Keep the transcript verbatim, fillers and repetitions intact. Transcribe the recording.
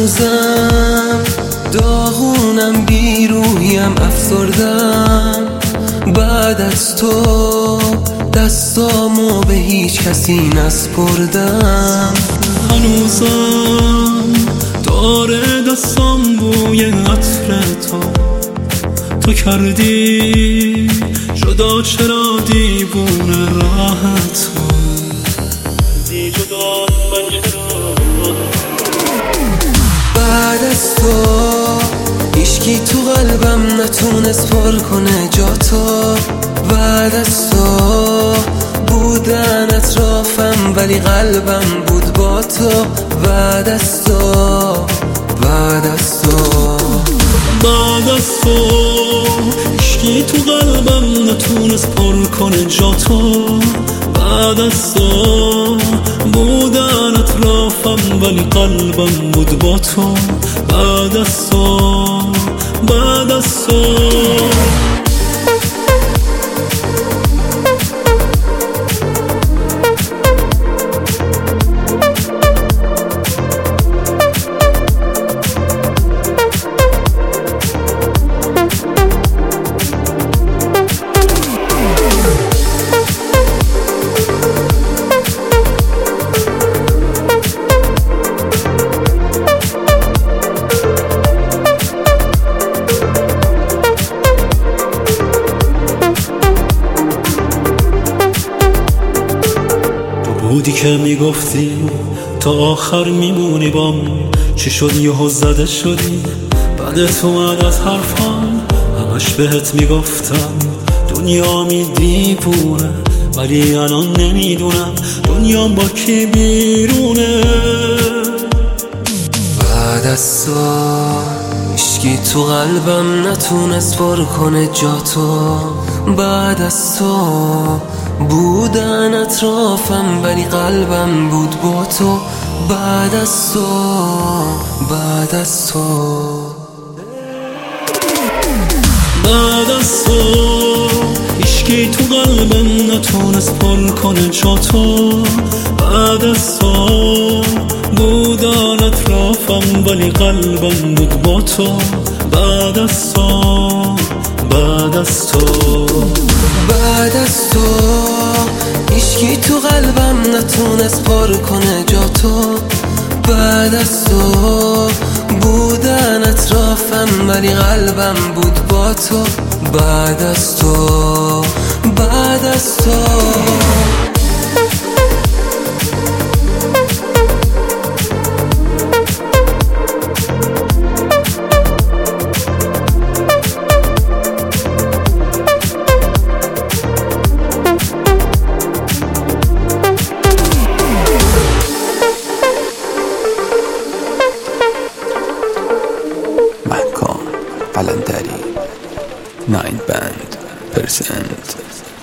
هنوزم داغونم، بیروحیم، افسردم. بعد از تو دستامو به هیچ کسی نسپردم. هنوزم داره دستام بوی عطر تو. تو کردی جدا چرا دیوونه راحت دی جدا من چرا. بعد از تو هیچکی تو قلبم نتونست پر کنه جاتو. بعد از تو بودن اطرافم ولی قلبم بود با تو. بعد از تو بعد از تو بعد از تو هیچکی تو قلبم نتونست پر کنه جاتو. بعد از تو بودن اطرافم ولی قلبم بود با تو. بعد از تو بعد از تو بودی که میگفتی تا آخر میمونی بام. چی شد یهو زده شدی بعدت اومد از حرفام. همش بهت میگفتم دنیا می دیوونه، ولی الان نمیدونم دنیام با کی بیرونه. بعد از تو هیچکی تو قلبم نتونست پر کنه جاتو. بعد از تو بودن اطرافم ولی قلبم بود با تو. بعد از تو بعد از تو بعد از تو هیچکی تو قلبم نتونست پر کنه جاتو. بعد از تو بودن اطرافم ولی قلبم بود با تو. بعد از تو بعد از تو بعد از تو هیچکی تو قلبم نتونست پر کنه جاتو. بعد از تو بودن اطرافم ولی قلبم بود با تو. بعد از تو بعد از تو محکام قلندری ناین بند پرسنت